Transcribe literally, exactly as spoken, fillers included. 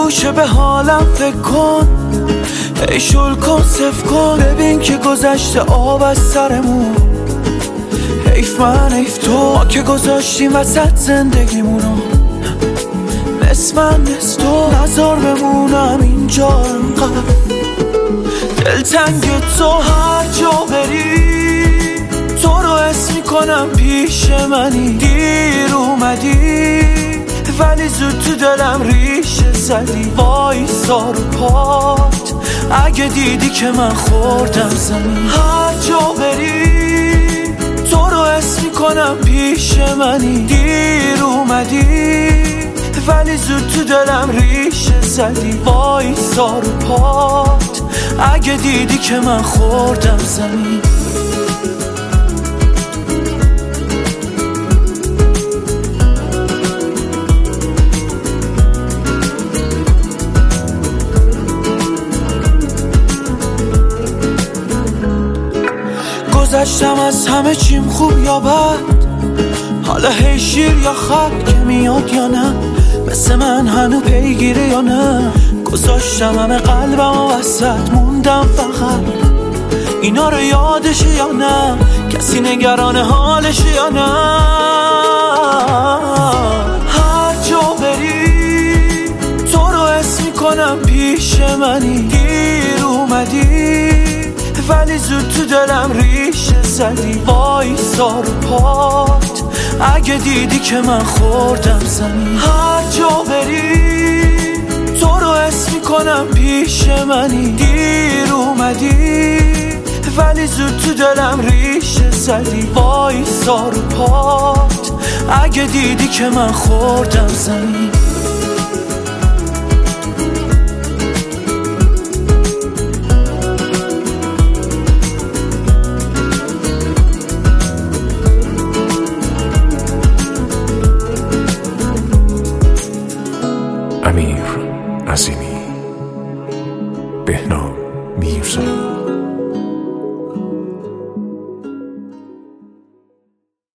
گوشه به حالم فکر کن، ای شل کن صف کن، ببین که گذشته آب از سرمون. حیف من حیف تو، ما که گذاشتیم وسط زندگیمونو، نصف من نصف تو، نذار بمونم اینجا انقدر دلتنگ تو. هر جا بری تو رو حس میکنم پیش منی، دیر اومدی ولی زود تو دلم ریشه زدی. وایسا رو پات اگه دیدی که من خوردم زمین. هر جا بری تو رو حس میکنم پیش منی، دیر اومدی ولی زود تو دلم ریشه زدی. وایسا رو پات اگه دیدی که من خوردم زمین. گذشتم از همه چیم خوب یا بد، حالا هی شیر یا خط که میاد یا نه، مثل من هنو پیگیره یا نه. گذاشتم همه قلبم و وسط موندم فقط اینا رو یادشه یا نه، کسی نگران حالشه یا نه. هر جا بری تو رو حس میکنم پیش منی، دیر اومدی ولی زود تو دلم ریشه زدی. وایسا رو پات اگه دیدی که من خوردم زمین. هر جا بری تو رو حس میکنم پیش منی، دیر اومدی ولی زود تو دلم ریشه زدی. وایسا رو پات اگه دیدی که من خوردم زمین. امیر عظیمی، بهنام میرزایی.